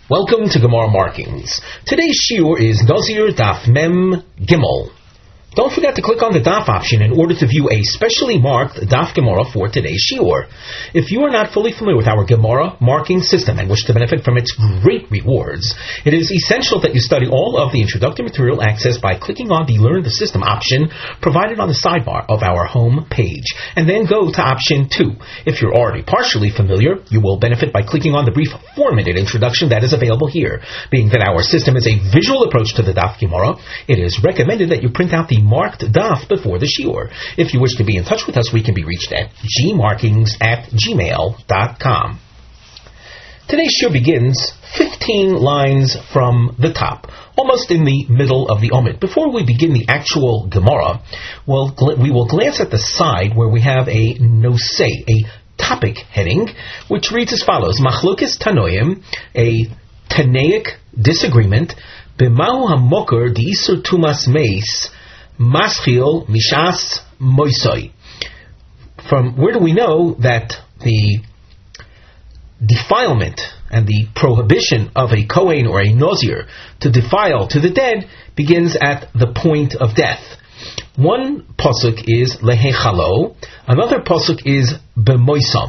Welcome to Gemara Markings. Today's shiur is Nazir Daf Mem Gimel. Don't forget to click on the Daf option in order to view a specially marked Daf Gemara for today's shiur. If you are not fully familiar with our Gemara marking system and wish to benefit from its great rewards, it is essential that you study all of the introductory material accessed by clicking on the Learn the System option provided on the sidebar of our home page, and then go to option 2. If you're already partially familiar, you will benefit by clicking on the brief 4-minute introduction that is available here. Being that our system is a visual approach to the Daf Gemara, it is recommended that you print out the marked daf before the shiur. If you wish to be in touch with us, we can be reached at gmarkings@gmail.com. Today's shiur begins 15 lines from the top, almost in the middle of the Omid. Before we begin the actual Gemara, we will glance at the side where we have a nosei, a topic heading, which reads as follows: Machlokes Tanoim, a Tanaic disagreement, b'mahu hamokar d'isur tumas meis, Maschil Mishas Moisoi. From where do we know that the defilement and the prohibition of a Kohen or a Nazir to defile to the dead begins at the point of death? One pasuk is Lehechalo, another pasuk is B'moisam.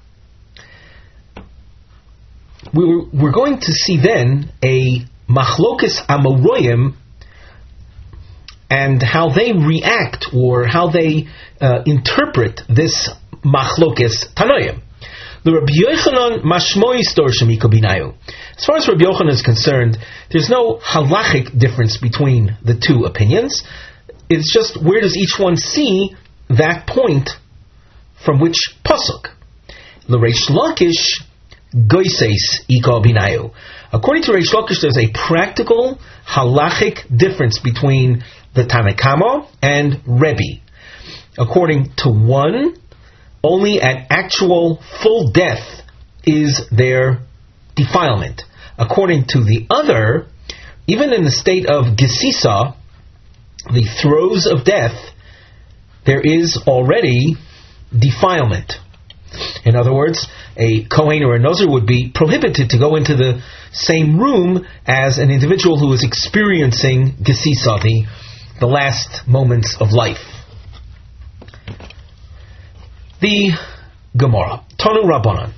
We're going to see then a Machlokes Amoraim and how they react or how they interpret this Machlokes Tanoim. The Rabbi Yochanan Mashmois Dorshim Ikobinayu. As far as Rabbi Yochanan is concerned, there's no halachic difference between the two opinions. It's just where does each one see that point from which pasuk. L'Reish Lakish Goiseis Ikobinayu. According to Reish Lakish, there's a practical halachic difference between the Tanakama and Rebbe. According to one, only at actual full death is there defilement. According to the other, even in the state of Gesisa, the throes of death, there is already defilement. In other words, a Kohen or a Nazir would be prohibited to go into the same room as an individual who is experiencing Gesisa, the last moments of life. The Gemara, Tanu Rabbanan,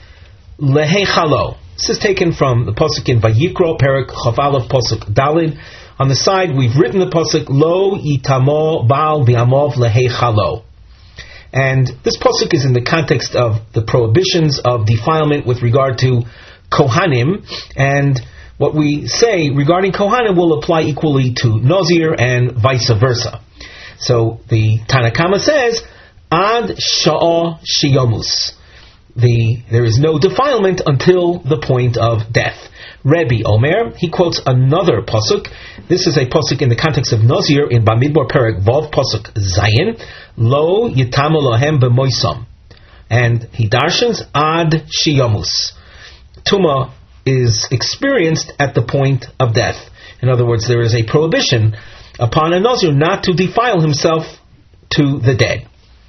Lehechalo. This is taken from the pasuk in Vayikra, Perek Chav Aleph, pasuk Dalid. On the side, we've written the pasuk Lo Yitamo Baal Bi'amov Lehechalo. And this pasuk is in the context of the prohibitions of defilement with regard to Kohanim, and what we say regarding Kohanim will apply equally to Nazir and vice versa. So the Tanakama says, Ad Sha'ah Shiyomus. There is no defilement until the point of death. Rebbe Omer, he quotes another pasuk. This is a pasuk in the context of Nazir in Bamidbar Perek Vav pasuk Zayin, Lo Yitamu Lohem B'moisam. And he darshans Ad Shiyomus. Tuma is experienced at the point of death. In other words, there is a prohibition upon a Nazir not to defile himself to the dead.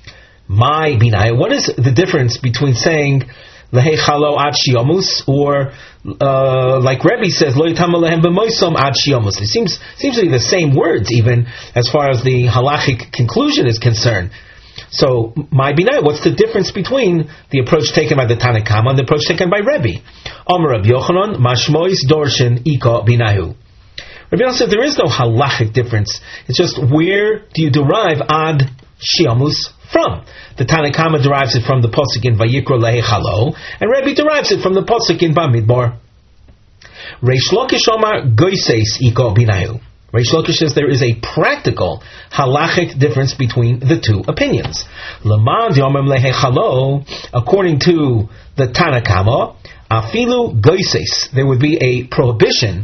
My binai, what is the difference between saying Lehechalo ad shiyamus or like Rebbe says Lo yitama lehem b'moisam ad shiyamus? It seems to be the same words even as far as the halachic conclusion is concerned. So, my binai, what's the difference between the approach taken by the Tanakama and the approach taken by Rebbe? Omer Rabbi Yochanan, Mashmois Dorshin Ika Binayu. Rabbi Yochanan said there is no halachic difference. It's just where do you derive ad shiamus from? The Tanakama derives it from the pasuk in Vayikra Lehechalo, and Rebbe derives it from the pasuk in Bamidbar. Reish Lakish Omar Goiseis Ika Binayu. Reish Lakish says there is a practical halachic difference between the two opinions. L'man yomem lehechalo, according to the Tanakama, afilu goises, there would be a prohibition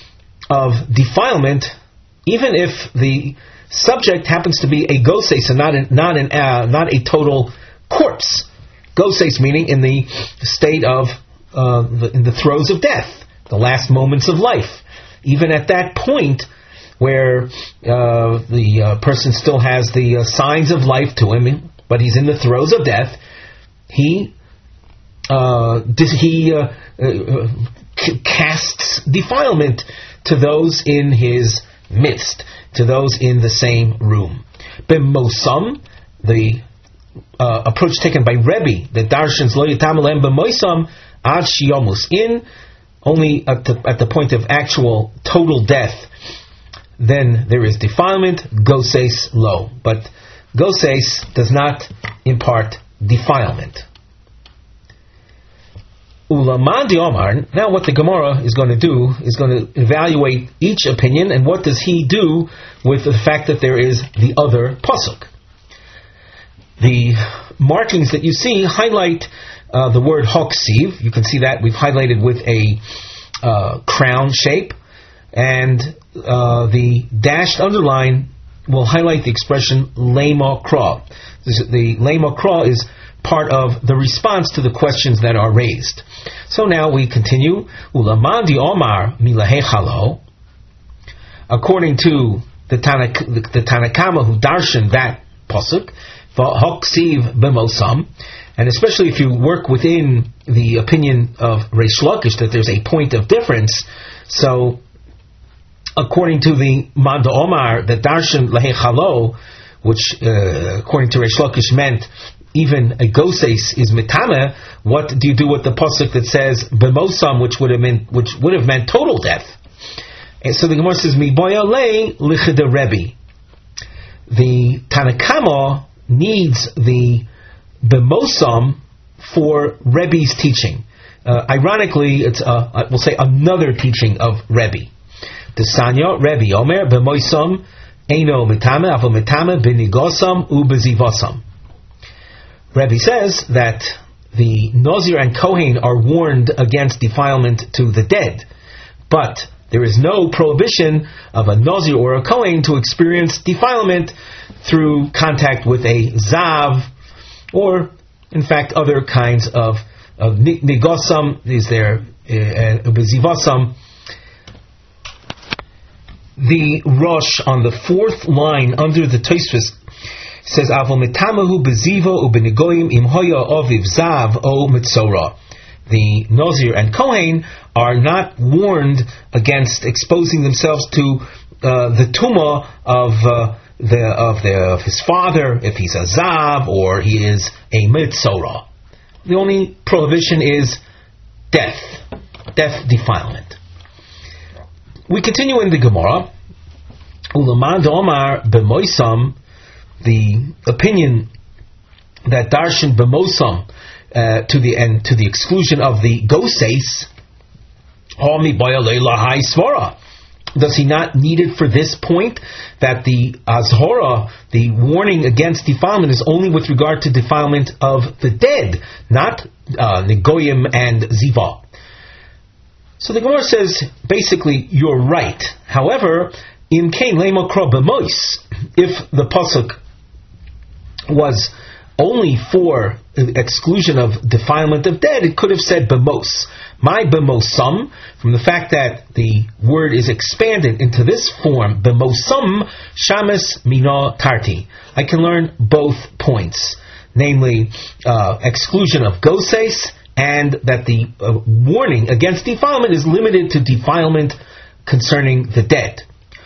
of defilement, even if the subject happens to be a goses and not a total corpse. Goses meaning in the state of in the throes of death, the last moments of life. Even at that point, where the person still has the signs of life to him, but he's in the throes of death, he defilement to those in his midst, to those in the same room. B'mosam, the approach taken by Rebbe, the darshans lo yitam alem b'mosam ad shiyomus, in only at the point of actual total death, then there is defilement, goses lo. But goses does not impart defilement. Ulamad Omar, now what the Gemara is going to do is going to evaluate each opinion, and what does he do with the fact that there is the other pasuk. The markings that you see highlight the word hoksiv. You can see that we've highlighted with a crown shape, and the dashed underline will highlight the expression lema kra. The lema kra is part of the response to the questions that are raised. So now we continue. Ulamandi Omar milahe chalo. According to the Tanakama who darshan that pasuk, v'hoksiv b'mosam, and especially if you work within the opinion of Reish Lakish that there's a point of difference. So according to the Manda Omar, the darshan lahe chalo, which according to Reish Lakish meant even a goses is mitame, what do you do with the pasuk that says b'mosam, which would have meant total death? And so the Gemara says miboya le lichida Rebbe. The Tanakama needs the b'mosam for Rebbe's teaching. Ironically, it's we'll say another teaching of Rebbe. The Sanya Rebbe Omer b'mosam eino mitame avo mitame b'nigosam u'b'zivosam. Rebbe says that the Nazir and Kohen are warned against defilement to the dead, but there is no prohibition of a Nazir or a Kohen to experience defilement through contact with a Zav, or in fact other kinds of Nigosam, is there, Bezivasam. The Rosh on the fourth line under the Tosfos says Avol mitamahu bezivo ubenigoyim im hoya oviv zav o mitzora. The Nazir and Kohen are not warned against exposing themselves to the tumah of his father if he's a zav or he is a mitzora. The only prohibition is death defilement. We continue in the Gemara. Ulamad Omar b'moisam, the opinion that darshan b'mosam to the exclusion of the goses, does he not need it for this point, that the azhora, the warning against defilement, is only with regard to defilement of the dead, not negoyim and ziva? So the Gemara says, basically, you're right. However, in Kain Lema Kra B'mois, if the pasuk was only for exclusion of defilement of dead, it could have said B'mos. My B'mosam, from the fact that the word is expanded into this form, B'mosam Shames Mina Tarti. I can learn both points, namely exclusion of goses, and that the warning against defilement is limited to defilement concerning the dead.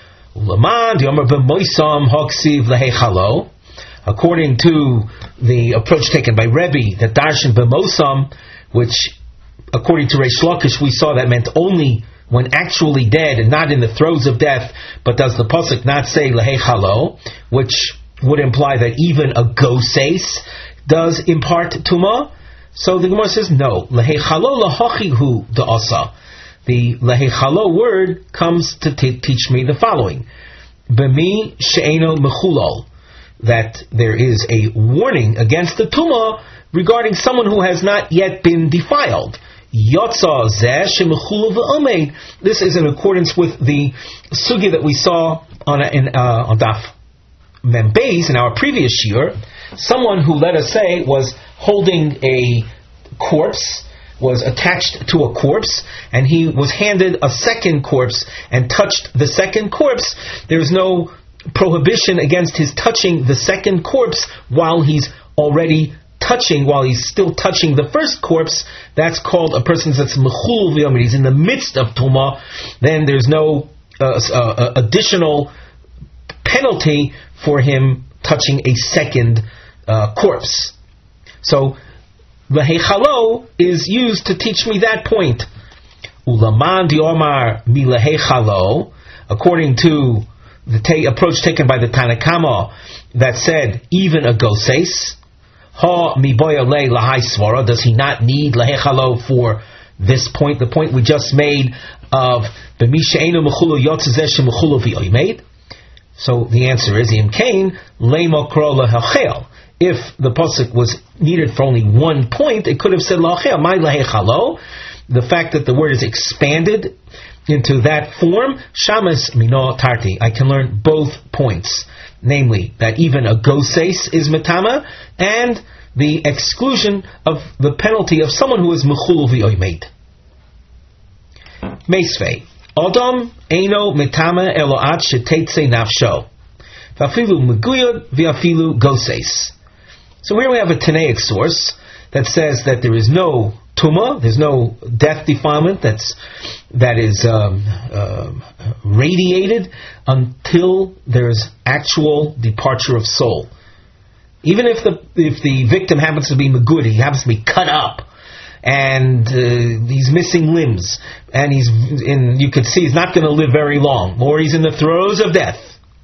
According to the approach taken by Rebbe, that darshan b'mosam, which according to Reish Lakish we saw that meant only when actually dead and not in the throes of death, but does the pasuk not say lehei chalo, which would imply that even a goses does impart tumah? So the Gemara says no. Lehei chalo lahachihu da'asa. The lehei chalo word comes to teach me the following: b'mi she'eno mechulal, that there is a warning against the tumah regarding someone who has not yet been defiled. Yotza zeh shemechulav v'omeid. This is in accordance with the sugya that we saw on Daf Mem Beis in our previous year. Someone who, let us say, was holding a corpse, was attached to a corpse, and he was handed a second corpse and touched the second corpse. There's no prohibition against his touching the second corpse while he's already touching while he's still touching the first corpse, that's called a person that's mechul v'yomid. He's in the midst of tumah. Then there's no additional penalty for him touching a second corpse. So lehechalo is used to teach me that point. Ulaman diomar mi lehechalo, according to the approach taken by the Tanakama that said even a goses, ha miboya le lahai svara, does he not need lehechalo for this point, the point we just made of b'misha enu mechulu yotzezeh shemechulu v'oimed? So the answer is im kain lema kro lehechel. If the pasuk was needed for only one point, it could have said lehechel. My lehechalo, the fact that the word is expanded into that form, shamas mino tarti, I can learn both points, namely that even a goses is metama, and the exclusion of the penalty of someone who is mechulu v'oimed. Meisvei Adam eino metama eloat shetetze nafsho v'afilu meguyod v'afilu goses. So here we have a Tanaic source that says that there is no tumah, there's no death defilement that is radiated until there's actual departure of soul. Even if the victim happens to be megud, he happens to be cut up, and he's missing limbs, and you could see he's not going to live very long, or he's in the throes of death.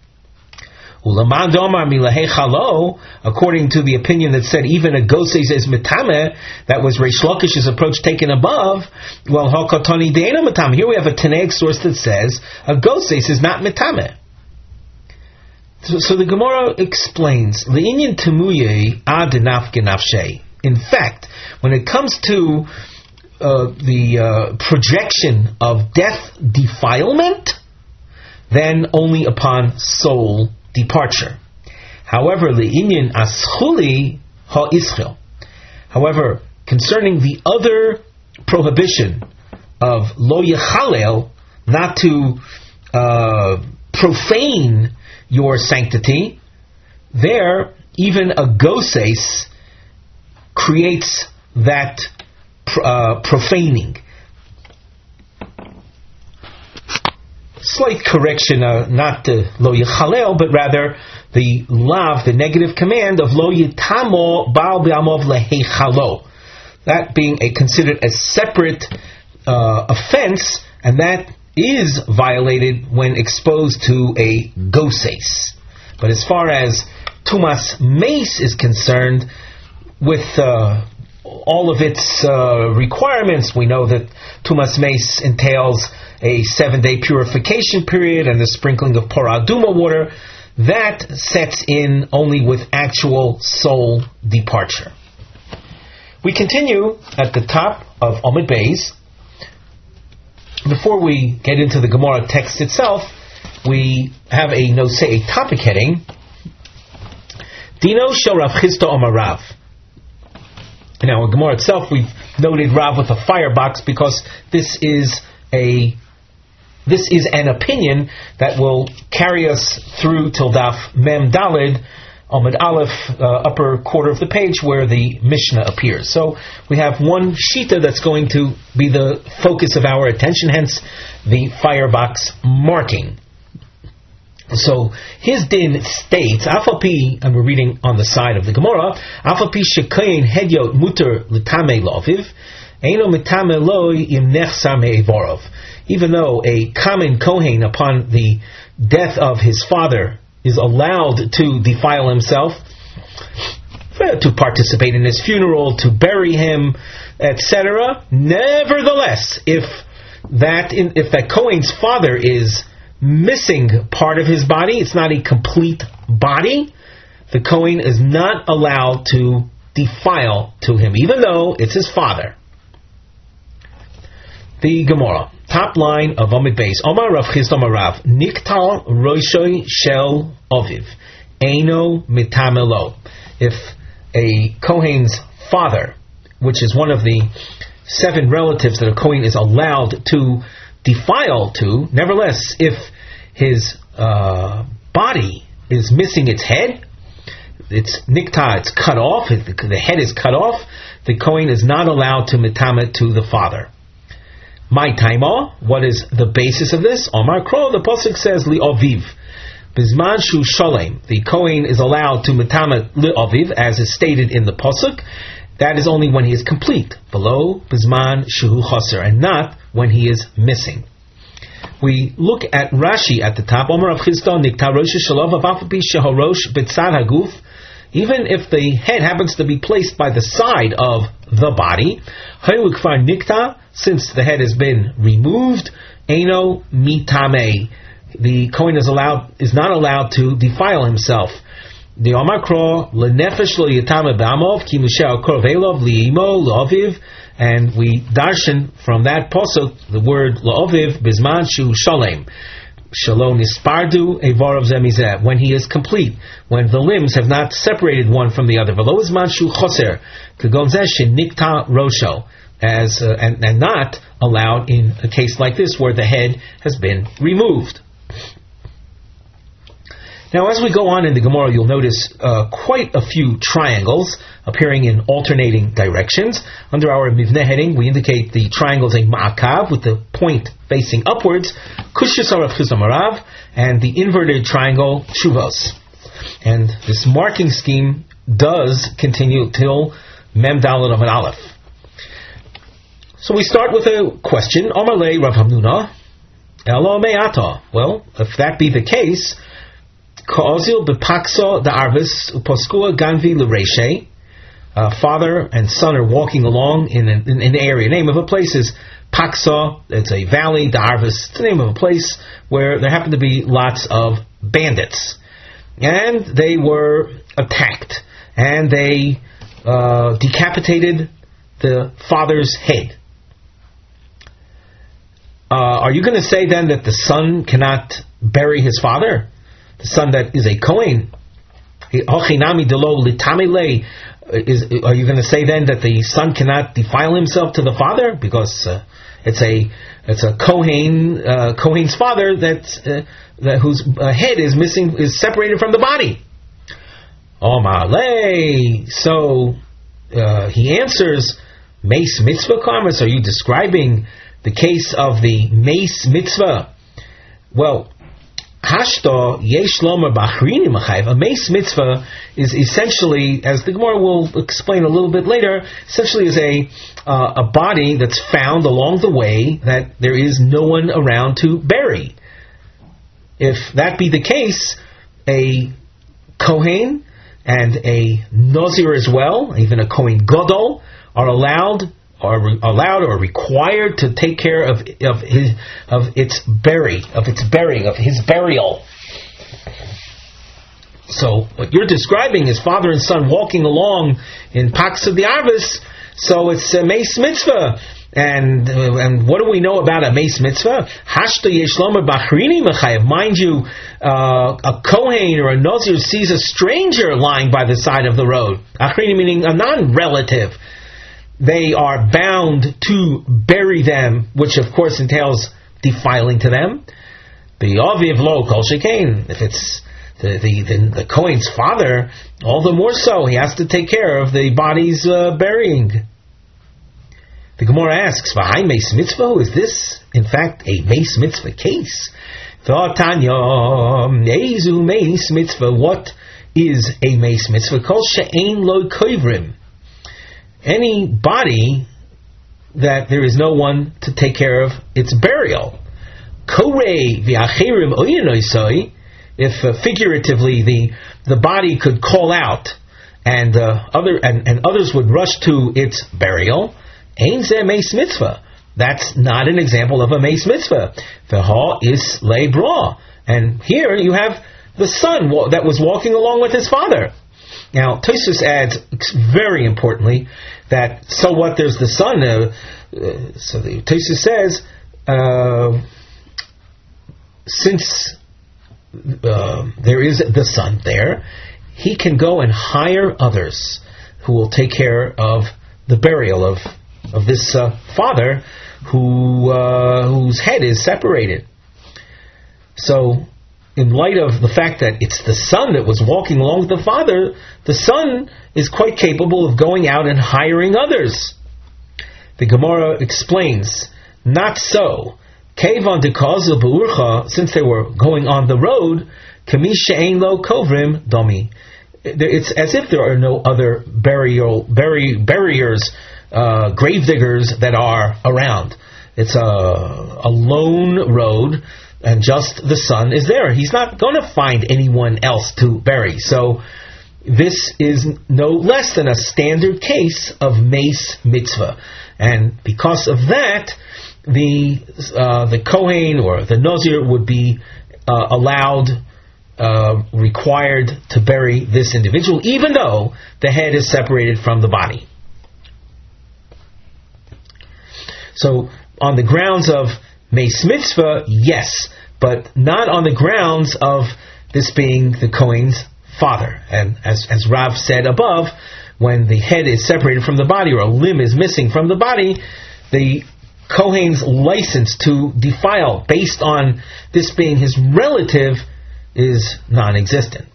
According to the opinion that said even a goses is metame, that was Reish Lakish's approach taken above. Well, hakatani deina metame. Here we have a Tanaic source that says a goses is not metame. So the Gemara explains le'inyan temuye ad nafke nafshe. In fact, when it comes to the projection of death defilement, then only upon soul departure. However, le'inyan aschuli ha ischil. However, concerning the other prohibition of lo yechalel, not to profane your sanctity, there even a goses creates that profaning. Slight correction, not the lo yechalel, but rather the lav, the negative command of lo yitamo baal b'amov lehechalo. That being considered a separate offense, and that is violated when exposed to a goses. But as far as tumas meis is concerned, with all of its requirements, we know that tumas meis entails a 7-day purification period and the sprinkling of paraduma water. That sets in only with actual soul departure. We continue at the top of Amud Beis. Before we get into the Gemara text itself, we have a topic heading. Dino shel Rav Chisda Amar Rav. Now, in Gemara itself, we've noted Rav with a firebox because this is an opinion that will carry us through till Daf Mem Dalid, Amud Aleph, upper quarter of the page where the Mishnah appears. So we have one shita that's going to be the focus of our attention, hence the firebox marking. So his din states, Afapi, and we're reading on the side of the Gemara, Afapi shekayin hedyot muter l'tamei loviv, eino mitame loi im nechsar me'evorov. Even though a common kohen upon the death of his father is allowed to defile himself, to participate in his funeral, to bury him, etc. Nevertheless, if that kohen's father is missing part of his body, it's not a complete body, the kohen is not allowed to defile to him, even though it's his father. The Gemara, top line of Amud Beis, Omar Rav Chisda Amar Rav, Niktal Roshoi Shel Oviv, Eino Mitamelo. If a kohen's father, which is one of the 7 relatives that a kohen is allowed to defile to, nevertheless, if his body is missing its head, it's nikta, it's cut off, the head is cut off, the Kohen is not allowed to mitame to the father. My taima, what is the basis of this? Omar Kro, the pasuk says li aviv. Bizman shu shalem, the Kohen is allowed to mitame li aviv, as is stated in the pasuk. That is only when he is complete. Below bizman shu chaser, and not when he is missing. We look at Rashi at the top. Omar of Chisda nikta rosh shalov avapapi shehorosh betzad haguf. Even if the head happens to be placed by the side of the body, hayukfar nikta, since the head has been removed, eno mitame, the Kohen is not allowed to defile himself. The Omar Kro lenefesh lo yitame b'amov ki mushel korvelov liimo loaviv, and we darshan from that pasuk the word loaviv bizman shu shalem. Shalom nispardu evarov zemizeh, when he is complete, when the limbs have not separated one from the other. V'lo izman shu choser kagon zeh shenikta rosho, as and not allowed in a case like this where the head has been removed. Now, as we go on in the Gemara, you'll notice quite a few triangles appearing in alternating directions. Under our Mivneh heading, we indicate the triangle is a ma'akav with the point facing upwards, kushis harav chizamarav, and the inverted triangle shuvos. And this marking scheme does continue till mem daled of an aleph. So we start with a question. Amalei Rav Hamnuna, elo me'ata. Well, if that be the case, Ka'ozil b'pakso da'arvis uposkua ganvi l'reishe. Father and son are walking along in an area. The name of a place is Paksa. It's a valley. Da'arvis. It's the name of a place where there happen to be lots of bandits, and they were attacked, and they decapitated the father's head. Are you going to say then that the son cannot bury his father? The son that is a Kohen, are you going to say then that the son cannot defile himself to the father because it's a Kohen's father that whose head is missing, is separated from the body? So he answers, Meis mitzvah karmas. Are you describing the case of the Meis mitzvah? Well, Hashta yesh lomer b'achrinim achayev. A Meis mitzvah is essentially, as the Gemara will explain a little bit later, essentially is a body that's found along the way that there is no one around to bury. If that be the case, a Kohen and a Nazir as well, even a Kohen Gadol, are allowed or required to take care of his burial. So what you're describing is father and son walking along in Pax of the Arvis, so it's a Meis mitzvah. And what do we know about a Meis mitzvah? Hashta yesh lomer b'achrini mechayev. Mind you, a Kohen or a Nazir sees a stranger lying by the side of the road. Achrini meaning a non-relative. They are bound to bury them, which of course entails defiling to them. B'yaviv lo kol shekain. If it's the Kohen's father, all the more so, he has to take care of the body's burying. The Gemara asks, "V'hai meis mitzvah? Is this in fact a meis mitzvah case?" V'atanya eizu meis mitzvah. What is a meis mitzvah? Kol she'ein lo koivrim. Any body that there is no one to take care of its burial. Korei v'achirim oyenoisoi. If figuratively the body could call out and others would rush to its burial, ein zeh meis mitzvah. That's not an example of a meis mitzvah. V'ha is lei bra. And here you have the son that was walking along with his father. Now, Tosfos adds very importantly that so what? There's the son. So the Tosfos says since there is the son there, he can go and hire others who will take care of the burial of this father whose head is separated. So in light of the fact that it's the son that was walking along with the father, the son is quite capable of going out and hiring others. The Gemara explains, not so. Kevan dekazu beurcha, since they were going on the road, kami she'ein lo kovrim domi. It's as if there are no other barriers, grave diggers that are around. It's a lone road, and just the son is there. He's not going to find anyone else to bury. So this is no less than a standard case of mace mitzvah. And because of that, the Kohen or the Nazir would be required to bury this individual, even though the head is separated from the body. So, on the grounds of Meis Mitzvah, yes, but not on the grounds of this being the Kohen's father. And as Rav said above, when the head is separated from the body or a limb is missing from the body, the Kohen's license to defile based on this being his relative is non-existent.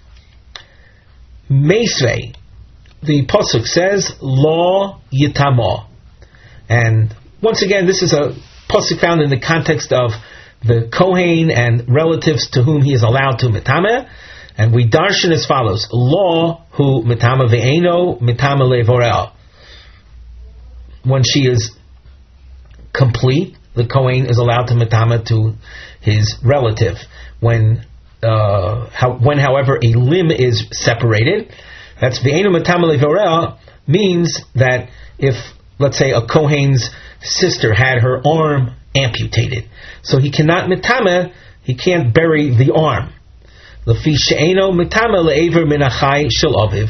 Meisvei, the Pasuk says, Lo Yitamo. And once again, this is a Pasuk found in the context of the Kohen and relatives to whom he is allowed to mitame. And we darshan as follows: Lo hu mitama ve'eno mitama levorel. When she is complete, the Kohen is allowed to mitama to his relative. When however a limb is separated, that's ve'eno mitama levorel, means that if, let's say, a Kohen's sister had her arm amputated, so he cannot mitama, he can't bury the arm. Lefi she'eno mitama le'ever min achai shel aviv.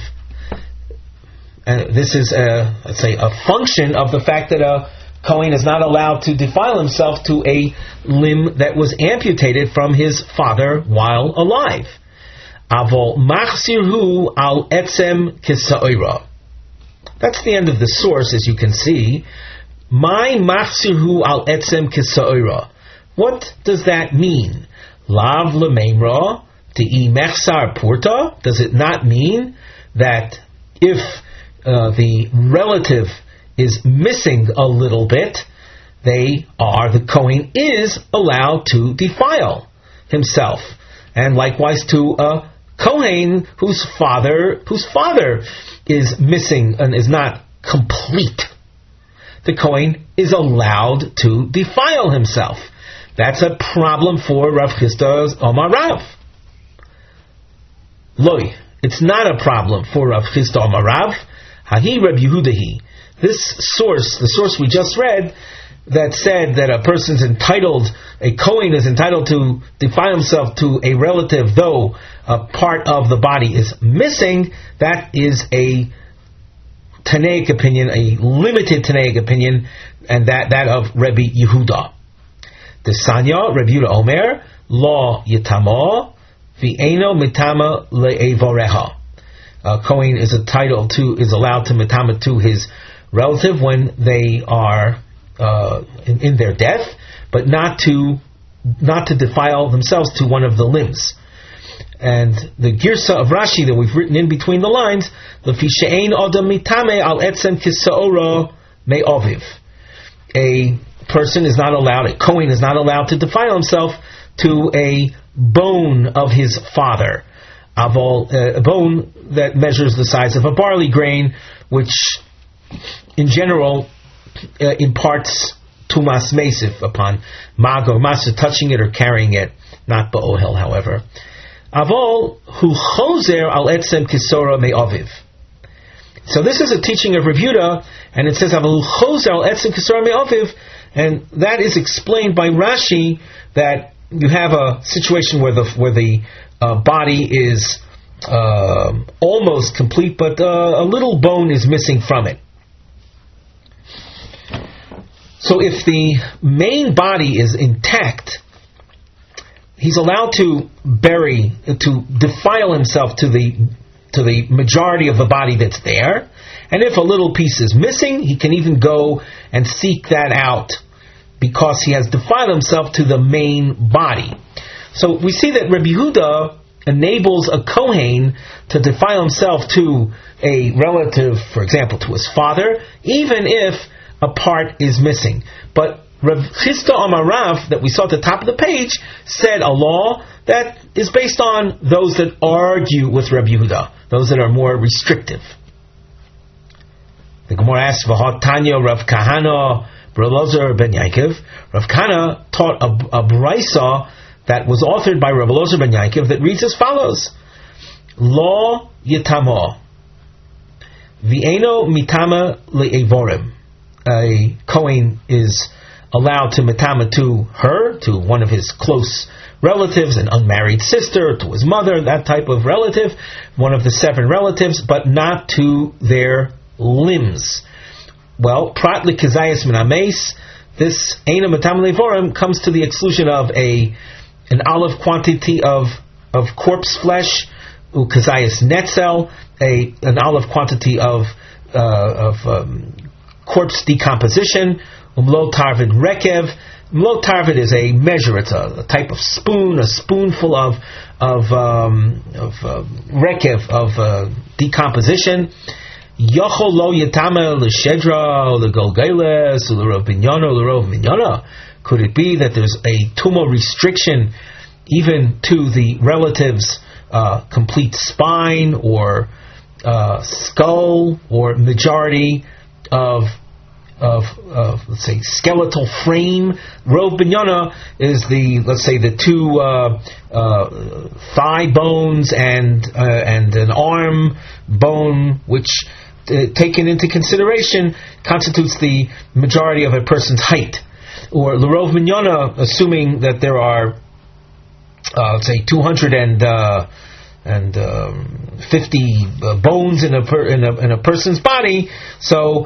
And this is let's say a function of the fact that a Kohen is not allowed to defile himself to a limb that was amputated from his father while alive. Avol machsirhu al etzem kisa'ira. That's the end of the source, as you can see. My machsirhu al etzem kisa'ira. What does that mean? Lav lemeimra te'i mechsar purta. Does it not mean that if the relative is missing a little bit, the Kohen is allowed to defile himself, and likewise to a Kohen whose father is missing and is not complete, the Kohen is allowed to defile himself. That's a problem for Rav Chisda's Omar Rav. Loi, it's not a problem for Rav Chisda Omar Rav. Hahi Reb Yehudahi. This source, the source we just read, that said that a Kohen is entitled to defile himself to a relative, though a part of the body is missing, that is a Tanaic opinion, a limited Tanaic opinion, and that of Rebbe Yehuda. The Sanya, Rebbe Yehuda Omer, Lo Yitama, V'eno Mitama Le'evareha. Kohen is allowed to mitama to his relative when they are in their death, but not to defile themselves to one of the limbs. And the girsa of Rashi that we've written in between the lines, Lefi she'ein adam mitame al etzem kisa'ora me'oviv. A person is not allowed, a Kohen is not allowed to defile himself to a bone of his father. A bone that measures the size of a barley grain, which in general imparts tumas meisif upon mag or masa, touching it or carrying it, not ba'ohel, however. Avol hu chozer al etzem kisora me'aviv. So this is a teaching of Rav Yehuda, and it says avol hu chozer al etzem kisora me'aviv, and that is explained by Rashi that you have a situation where the body is almost complete, but a little bone is missing from it. So if the main body is intact, he's allowed to defile himself to the majority of the body that's there. And if a little piece is missing, he can even go and seek that out because he has defiled himself to the main body. So we see that Rabbi Yehuda enables a Kohen to defile himself to a relative, for example, to his father, even if a part is missing. But Rav Chisda Amar Rav, that we saw at the top of the page, said a law that is based on those that argue with Rabbi Yehuda, those that are more restrictive. The Gemara asks, V'hot Tanya Rav Kahana B'Elazar ben Yaakov. Rav Kahana taught a brisa that was authored by Rav Elazar ben Yaakov that reads as follows: Lo yitama v'eno mitama le'evorim. A Kohen is allowed to mitama to her, to one of his close relatives, an unmarried sister, to his mother, that type of relative, one of the 7 relatives, but not to their limbs. Well, prat likizayis min hameis, this eina mitama le'evorim comes to the exclusion of an olive quantity of corpse flesh, ukazayis netzel, an olive quantity of corpse decomposition, umlo tarvid rekev. Umlo tarvid is a measure; it's a type of spoon, a spoonful of rekev, of decomposition. Yochol lo yitama l'shedra l'golgeles l'rov binyono l'rov minyona. Could it be that there's a tumah restriction even to the relative's complete spine or skull or majority of let's say skeletal frame? Rov binyana is the 2 thigh bones and an arm bone, which taken into consideration constitutes the majority of a person's height. Or L'Rov Minyana, assuming that there are, let's say, 250 bones in a person's body, so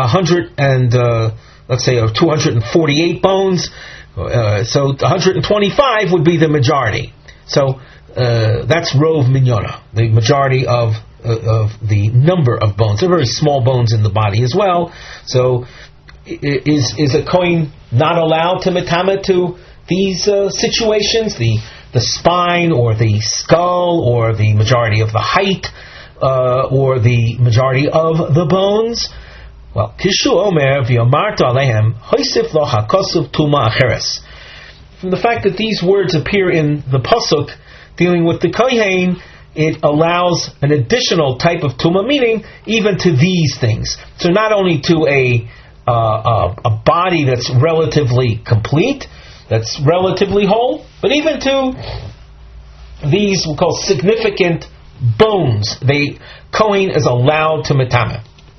248 bones, so 125 would be the majority. So that's Rov Minyana, the majority of the number of bones. They're very small bones in the body as well. So is a Kohen not allowed to mitama to these situations, the spine or the skull or the majority of the height or the majority of the bones? Well, Kishu Omer v'yamarta alehem hoisif lo hakosuf tuma acheres. From the fact that these words appear in the pasuk dealing with the Kohen, it allows an additional type of tuma, meaning even to these things. So not only to a body that's relatively complete, that's relatively whole, but even to these we call significant bones, the Kohen is allowed to mitama.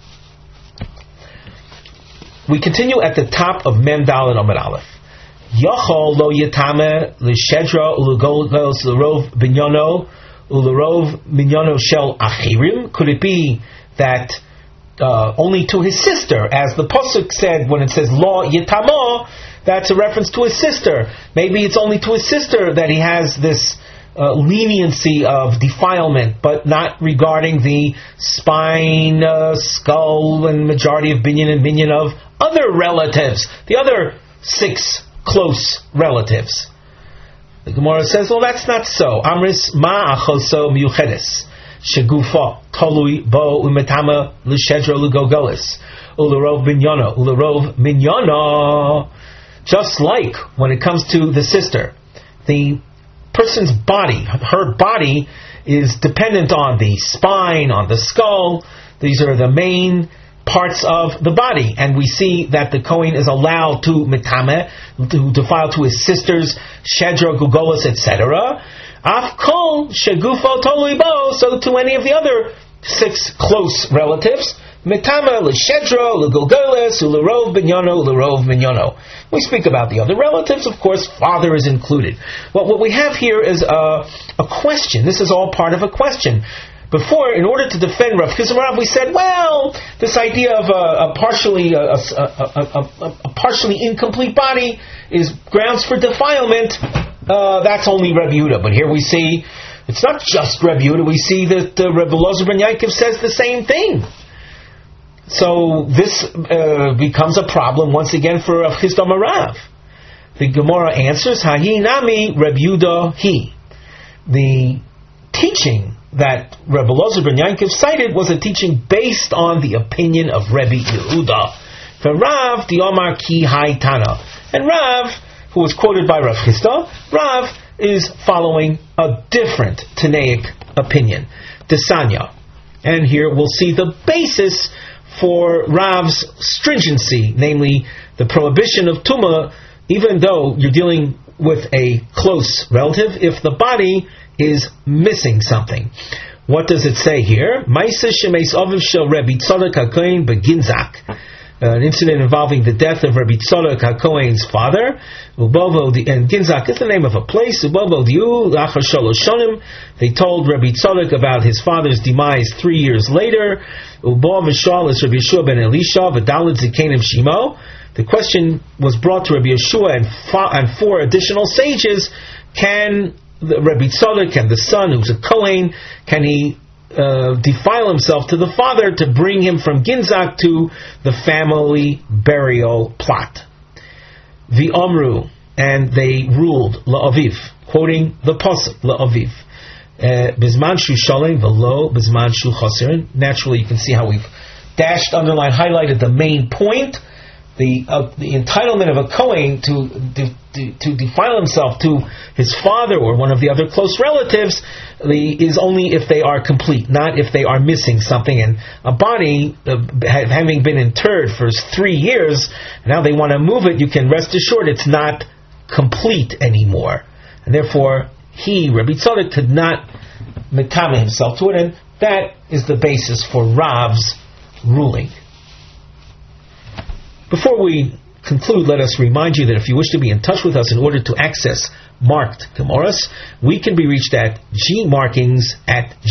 We continue at the top of Mem Daled Amud Aleph. Yachol lo yitame l'shedra u'legolos l'rov binyono u'lerov minyono shel achirim. Could it be that only to his sister, as the pasuk said when it says lo yitamo, that's a reference to his sister. Maybe it's only to his sister that he has this leniency of defilement, but not regarding the spine, skull, and majority of binyan and minyan of other relatives, the other 6 close relatives. The Gemara says, well, that's not so. Amris ma achoso miuchedes shegufa tolui bo umetama l'shedra l'gogolis ulerov binyana ulerov minyana. Just like when it comes to the sister, the person's body, her body is dependent on the spine, on the skull. These are the main parts of the body, and we see that the Kohen is allowed to mitame, to defile to his sisters, shedra, gugolos, etc. Af kol shegufo tolui bo, so to any of the other 6 close relatives, mitama l'shedra, l'gugolos, u'lerov binyono, u'lerov minyono. We speak about the other relatives, of course, father is included. Well, what we have here is a question. This is all part of a question. Before, in order to defend Rav Chisda Rav, we said, well, this idea of a partially incomplete body is grounds for defilement. That's only Rabbi Yehuda. But here we see, it's not just Rabbi Yehuda. We see that Rabbi Elazar ben Yaakov says the same thing. So this becomes a problem once again for Rav Chisda Rav. The Gemara answers, Hahi Nami Reb Yehuda He. The teaching that Rebbe Elazar ben Yankov cited was a teaching based on the opinion of Rebbe Yehuda. For Rav, the Omar Ki Hai Tana. And Rav, who was quoted by Rav Chisda, Rav is following a different Tanaic opinion, Desanya. And here we'll see the basis for Rav's stringency, namely the prohibition of Tumah, even though you're dealing with a close relative, if the body is missing something. What does it say here? An incident involving the death of Rabbi Tzadok HaKohen's father. And Ginzak is the name of a place. They told Rabbi Tzadok about his father's demise 3 years later. The question was brought to Rabbi Yeshua and 4 additional sages. Can Rabbi Tzadok and the son, who's a Kohen, can he defile himself to the father to bring him from Ginzak to the family burial plot? The Omru, and they ruled La'aviv, quoting the Pasuk La'aviv. Bizman shu shalem v'lo bizman shu chaser. Naturally, you can see how we've dashed, underlined, highlighted the main point. The entitlement of a Kohen to defile himself to his father or one of the other close relatives is only if they are complete, not if they are missing something. And a body, having been interred for 3 years, now they want to move it, you can rest assured it's not complete anymore. And therefore, Rabbi Tzadok, could not metame himself to it, and that is the basis for Rav's ruling. Before we conclude, let us remind you that if you wish to be in touch with us in order to access marked Gemaras, we can be reached at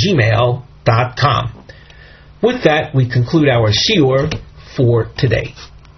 gmarkings@gmail.com. With that, we conclude our shiur for today.